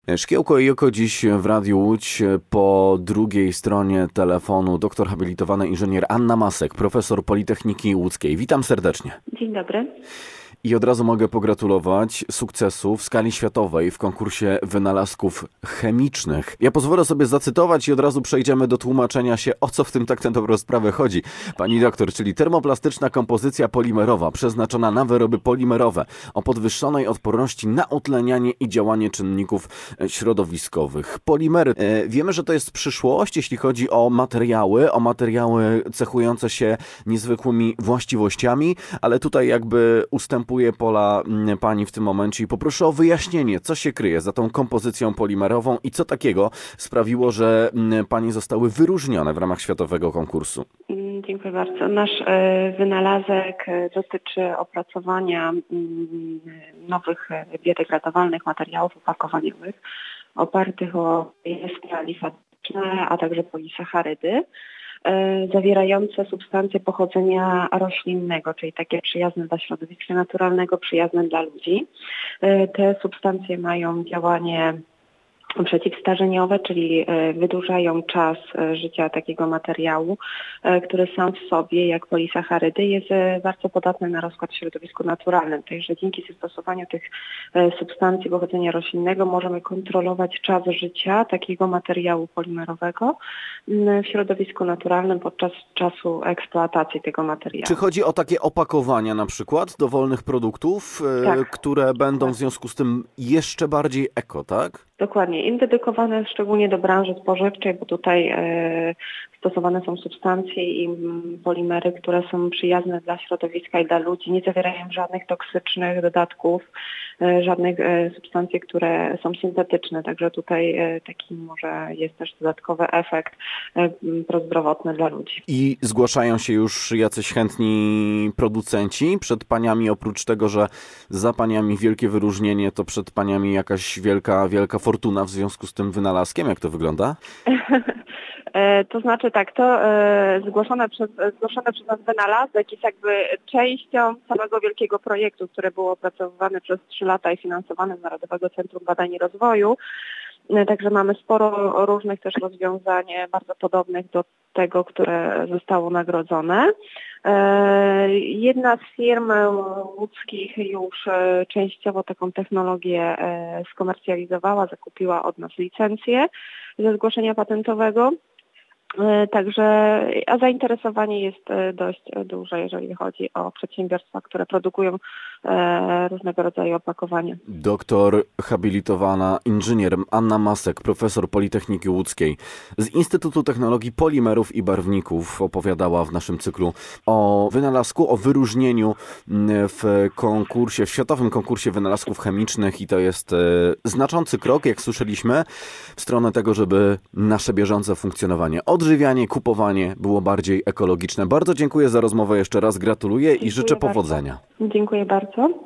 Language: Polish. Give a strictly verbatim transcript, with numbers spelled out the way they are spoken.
Szkiełko i oko dziś w Radiu Łódź. Po drugiej stronie telefonu doktor habilitowany inżynier Anna Masek, profesor Politechniki Łódzkiej. Witam serdecznie. Dzień dobry. I od razu mogę pogratulować sukcesu w skali światowej w konkursie wynalazków chemicznych. Ja pozwolę sobie zacytować i od razu przejdziemy do tłumaczenia się, o co w tym tak na dobrą sprawę chodzi. Pani doktor, czyli termoplastyczna kompozycja polimerowa przeznaczona na wyroby polimerowe o podwyższonej odporności na utlenianie i działanie czynników środowiskowych. Polimery. E, wiemy, że to jest przyszłość, jeśli chodzi o materiały, o materiały cechujące się niezwykłymi właściwościami, ale tutaj jakby ustępuje pola pani w tym momencie i poproszę o wyjaśnienie, co się kryje za tą kompozycją polimerową i co takiego sprawiło, że pani zostały wyróżnione w ramach światowego konkursu. Dziękuję bardzo. Nasz wynalazek dotyczy opracowania nowych biodegradowalnych materiałów opakowaniowych opartych o poliestry alifatyczne, a także polisacharydy, zawierające substancje pochodzenia roślinnego, czyli takie przyjazne dla środowiska naturalnego, przyjazne dla ludzi. Te substancje mają działanie przeciwstarzeniowe, czyli wydłużają czas życia takiego materiału, który sam w sobie, jak polisacharydy, jest bardzo podatny na rozkład w środowisku naturalnym. Także dzięki zastosowaniu tych substancji pochodzenia roślinnego możemy kontrolować czas życia takiego materiału polimerowego w środowisku naturalnym podczas czasu eksploatacji tego materiału. Czy chodzi o takie opakowania na przykład dowolnych produktów, tak, które będą tak. w związku z tym jeszcze bardziej eko, tak? Dokładnie. Im dedykowane szczególnie do branży spożywczej, bo tutaj e, stosowane są substancje i polimery, które są przyjazne dla środowiska i dla ludzi, nie zawierają żadnych toksycznych dodatków, e, żadnych e, substancji, które są syntetyczne. Także tutaj e, taki może jest też dodatkowy efekt e, prozdrowotny dla ludzi. I zgłaszają się już jacyś chętni producenci przed paniami, oprócz tego, że za paniami wielkie wyróżnienie, to przed paniami jakaś wielka, wielka fortuna w związku z tym wynalazkiem? Jak to wygląda? To znaczy tak, to e, zgłoszone, przez, zgłoszone przez nas wynalazek jest jakby częścią całego wielkiego projektu, który był opracowywany przez trzy lata i finansowany z Narodowego Centrum Badań i Rozwoju. E, także mamy sporo różnych też rozwiązań, bardzo podobnych do tego, które zostało nagrodzone. E, jedna z firm łódzkich już e, częściowo taką technologię e, skomercjalizowała, zakupiła od nas licencję ze zgłoszenia patentowego. Także, a zainteresowanie jest dość duże, jeżeli chodzi o przedsiębiorstwa, które produkują e, różnego rodzaju opakowania. Doktor habilitowana inżynier Anna Masek, profesor Politechniki Łódzkiej z Instytutu Technologii Polimerów i Barwników opowiadała w naszym cyklu o wynalazku, o wyróżnieniu w konkursie, w światowym konkursie wynalazków chemicznych i to jest e, znaczący krok, jak słyszeliśmy, w stronę tego, żeby nasze bieżące funkcjonowanie odżywianie, kupowanie było bardziej ekologiczne. Bardzo dziękuję za rozmowę jeszcze raz, gratuluję i Dziękuję życzę bardzo. powodzenia. Dziękuję bardzo.